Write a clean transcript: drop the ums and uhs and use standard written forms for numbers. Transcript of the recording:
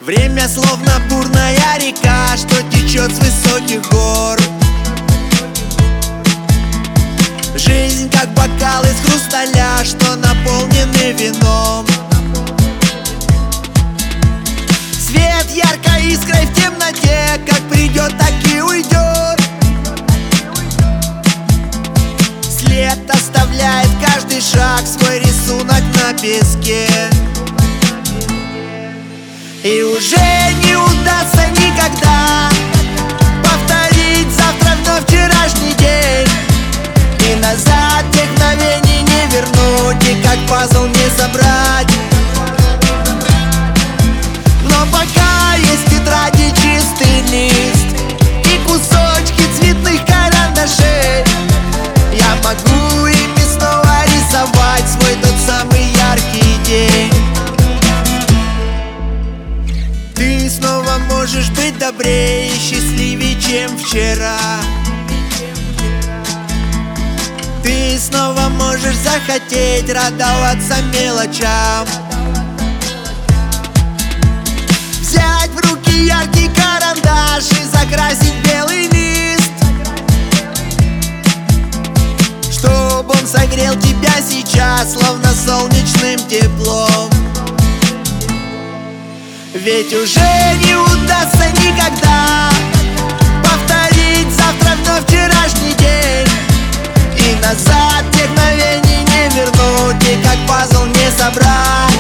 Время словно бурная река, что течет с высоких гор. Жизнь как бокал из хрусталя, что наполнены вином. Свет яркой искрой в темноте, как придет, так и уйдет. След оставляет каждый шаг, свой рисунок на песке. И уже не удастся никогда повторить завтра вновь вчерашний день. И назад тех мгновений не вернуть, и как пазл не собрать. Но пока есть тетради, чистый лист и кусочки цветных карандашей, я могу ими снова рисовать свой тот самый яркий день. Ты снова можешь быть добрее и счастливее, чем вчера. Ты снова можешь захотеть радоваться мелочам. Взять в руки яркий карандаш и закрасить белый лист, чтоб он согрел тебя сейчас, словно солнечным теплом. Ведь уже не удастся никогда повторить завтра вновь вчерашний день. И назад тех мгновений не вернуть, и как пазл не собрать.